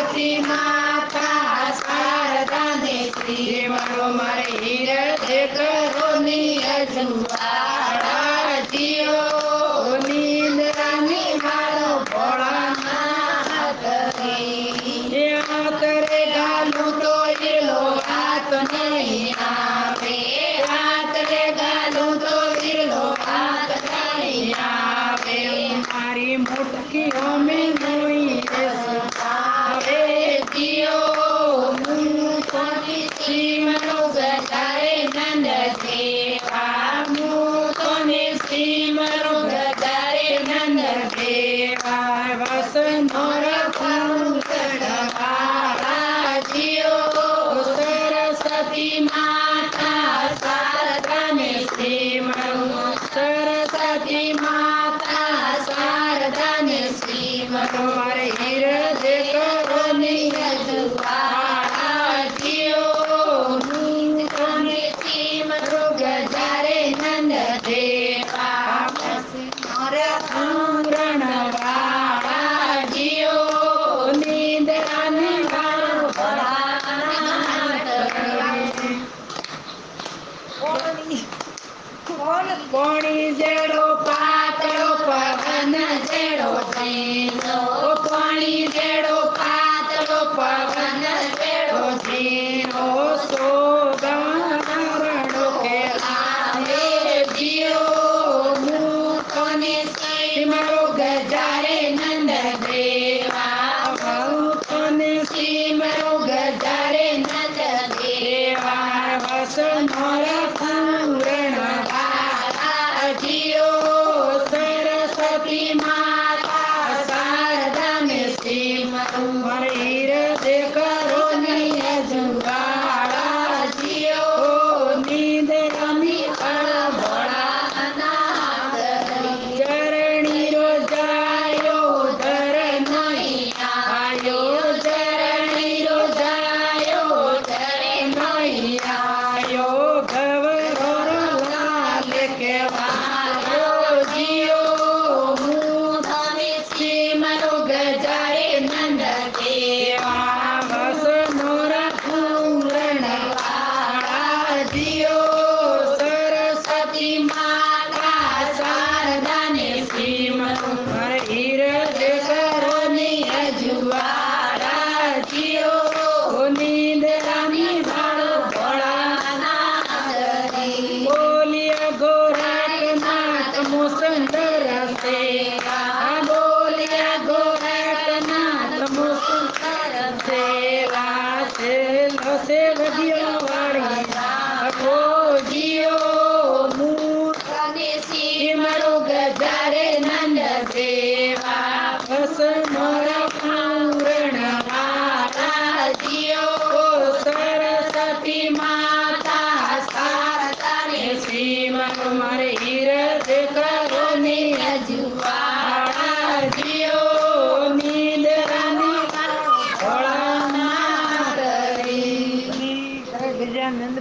સરસ્વતી માતા શારદાને શ્રી મારો મારે હિરદે કરોની અજુવાળા જીઓ નિંદ્રાની મારો ભોળાનાથ રે કરે ગાલું તો ઈલો હાથ નહીં આવે હાથ રે ગાલું તો ઈલો હાથ નહીં આવે મારી મુઠ્ઠી અમે મોઈ આવે જીઓ શ્રી મારો ગજારે નંદ દેવા મુકોને શ્રી મારો ગજારે નંદ દેવા વસનો રખુવાળા જીઓ સરસ્વતી માતા શારદાને શ્રી મારો સરસ્વતી માતા શારદાને શ્રી મારો મારે હિરદે કરોની અજુવાળા જીઓ મુકોને શ્રી મારો ગજારે નંદ દેવા પૂરણવાળા જીઓ નિંદ્રાની મારો ભોળાનાથ કોણી જેડો પાતળો પવન જેડો ઝીણો કોણી જેડો પાતળો પવન જેડો ઝીણો સોગંદરડો કેળાવે જીઓ મુકોને શ્રી મારો ગજારે નંદ દેવા મુકોને શ્રી મારો ગજારે નંદ દેવા વસનો રખુરણવાળા જીઓ સરસ્વતી માતા શારદાને શ્રી મારો મારે હિરદે કરોની અજુવાળા જીઓ નિંદ્રાની ભોળાનાથ ચરણી રોજાયો ધર નહીં આયો ચરણી રોજાયો ધર નહીં આયો ગવરો લાલ કેવાયો જીઓ મુકોને શ્રી મારો ગજારે નંદ દેવા વસનો રખુરણવાળા જીઓ સરસ્વતી માતા શારદાને શ્રી મારો મારે હિરદે કરોની અજુવાળા જીઓ નિંદ્રાની મારો ભોળાનાથ બોલ્યા ગોરખનાથ મુસંદર સેવા બોલ્યા ગોરખનાથ મુસંદર સેવા સેલો સેવડિયો વાળી રાખો જીઓ મુકોને શ્રી મારો ગજારે નંદ દેવા વસનો રખુરણવાળા જીઓ સરસ્વતી માતા શારદાને શ્રી મારો મારે